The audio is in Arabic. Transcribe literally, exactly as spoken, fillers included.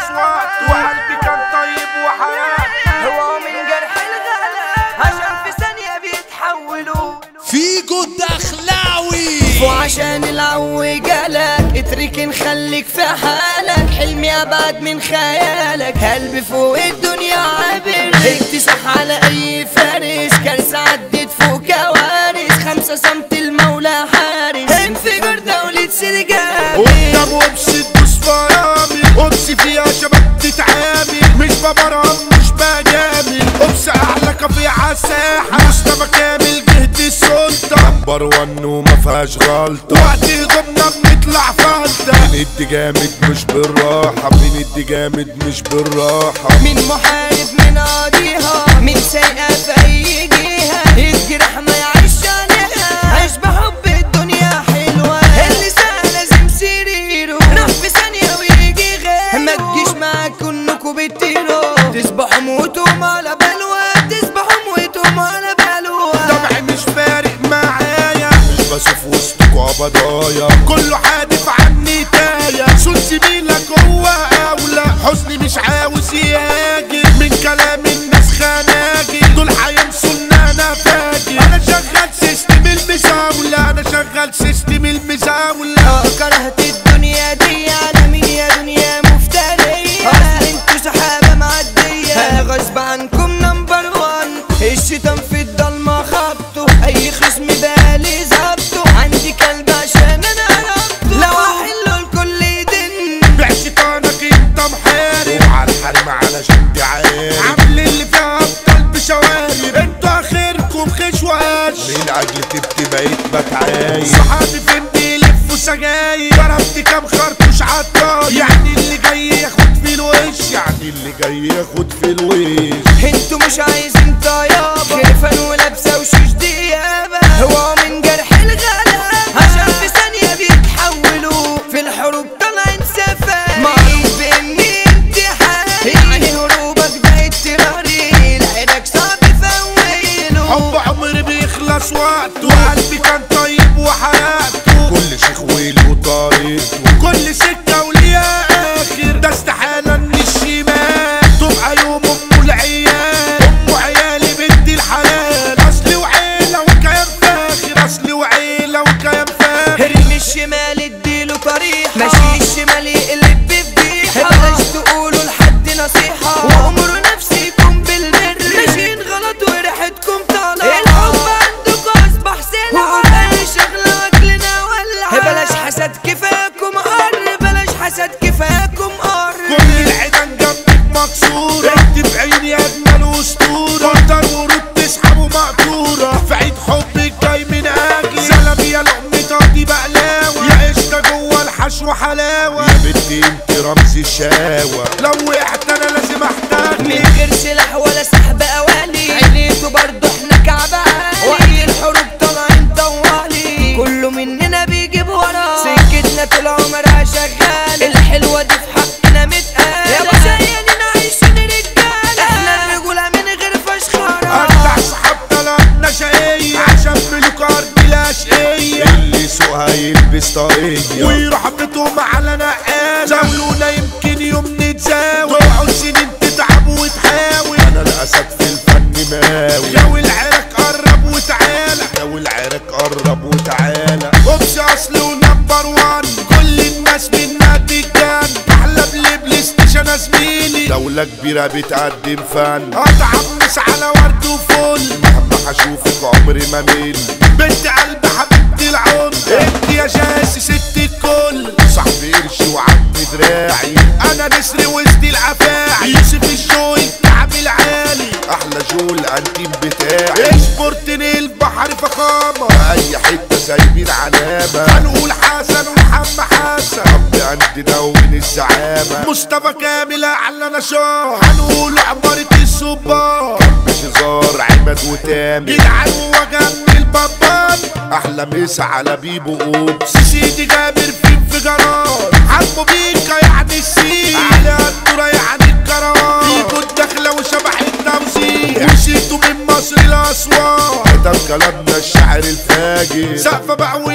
وقت وقلبي كان طيب وحياة. هو من جرح الغلا عشان في ثانية بيتحولوا فيجو الدخلاوي. وعشان العو جالك اتركن خليك في حالك، حلمي ابعد من خيالك، قلبي فوق الدنيا عابر، اكتسح على اي فارس، كارثة عدت فوق كوارث، خمسة سمت المولى حارس، انفجار دولة سرجال قدام وبس تدوس فرامي، وبس فيها شباب تتعامل، مش ببرم مش بجامل، وبس اعلى كافي عالساحة، مستوى كامل جهد السلطة، نمبر ون وما فيهاش غلطة، وقت ضمنا بنطلع فلتة، بندي جامد مش بالراحة، بندي جامد مش بالراحة، من محارب من قاضيها، من سايقة في اي جهة، الجرح ما يعيش عليها، عيش بحب الدنيا حلوة، اللي سهل لازم سريره، راح في ثانية ويجي غيره، ما تجيش معاك انكوا بتطيروا، تصبحوا موتوا على بلوى، تصبحوا موتوا على بلوى، طبعي مش فارق معايا، مش بشوف وسطكوا بضايا، كله حادف عني تايا، صوت زميلك هو اولى، حزني مش عاوز يهاجر، من كلام الناس خناجر، دول هينسوا ان انا فاجر، انا شغال سيستم المزاولة، انا شغال سيستم المزاولة، اه كرهت الدنيا دي على مين يا دنيا مفترية، اصل انتوا سحابة معدية، انا غصب عنكم نمبر وان، الشيطان في الضلمة خبطه، اي خصم بالي ظبطه، عندي كلب عشان انا ربطه، لو احله الكل يدن، بيع شيطانك انت محارب، وعلى الحريم علشان تعارب، عامل اللي فيها ابطال بشوارب، انتوا اخركم خشواش، من اجل تبكي بقيت بتعايب، صحابي فين بيلفوا سجاير، ضربت كام خرطوش عالطاير، يعني اللي جاي ياخد في الوش، يعني اللي جاي ياخد في الوش، انتوا مش عايزين طيابة، خرفان ولابسة وشوش ديابة، هو من جرح الغلا عشان في ثانية بيتحولوا، في الحروب طالعين سفاح، معروف بإني امتحان، يعني هروبك ده اضطراري، لعينك صعب فويله، حب عمري بيخلص وقته، وقلبي كان طيب وحياته، كل شيخ وله طريقته، كل سكة وليها آخر، ده استحالة إن الشمال تبقى يوم أم العيال، أم عيالي بنت الحلال، أصلي وعيلة وكيان فاخر، أصلي وعيلة وكيان فاخر، ارمي الشمال اديله طريحة، ماشي الشمال يقلب بفضيحة، بلاش تقولوا لحد نصيحة، وامروا نفسيكم بالبر، ماشيين غلط وريحتكم طالعة، الحب عندكم اصبح سلعة، اي شغلة واكلنا ولعة، بلاش حسد كفاكم قر، بلاش حسد كفاكم قر، كل العيدان جنبك مكسورة، انت في عيني أجمل أسطورة، مطر ورود تسحب ومقطورة، في عيد حبك جاي من أجلي، سلام يا لقمة دي بقلاوة، يا قشطة جوه الحشو حلاوة، يا بنتي انت رمز الشقاوة، لو وقعت أنا لازم أحتاج من غير سلاح ولا سحب اوالي، عينيتوا برضو احنا كعب عالي، وقت الحروب طالعين طوالي، كله مننا بيجيب ورا، سكتنا طول عمرها شغال، الحلوة دي في حقنا متقال، يا بشايانين عايشين رجالة، احنا الرجولة من غير فشخرة، أفتح صحاب طلبنا شقية، عشان ملوك أرض لا شقية، اللي سوقها يلبس طاقية، ويروح بيتهم على نقال، زاولونا يمكن يوم نتزاول، تقعد سنين تتعب وتحاول، أنا الأسد في الفن ماوي، جو العرق قرب وتعالى، جو العرق قرب وتعالى، أوبس أصل ونمبر وان، كل الناس منا تتجان، أحلى بلاي ستيشن يا زميلي، دولة كبيرة بتقدم فن، أتعمس على ورد وفل، مهما هشوفك عمري ما مل، بنت قلب حبيبتي العمر، انت يا جاسي ست الكل، صاحبي قرش وعمي دراعي، انا نسر وسط الافاعي، يوسف الجو الكعب العالي، احلى جو الانتيم بتاعي، اشبرتني البحر فخامة، اي حتة سايبين علامة، هنقول حسن ومحمد حسن، رب عندنا ومن الزعامة، مصطفى كامل اعلى نشاط، هنقول عمارة الصبار، مش هزار عماد وتامر، جدعان وجن البابان، احلى مسا على بيبو اوبس، سيدي جابر في انفجارات، عمو بيكا يعني السين، على الدورة يعني الكروان، فيكو الدخلة وشبح التوزيع، وشيتو من مصر لأسوان، كتب كلامنا الشاعر الفاجر، سقفة بقى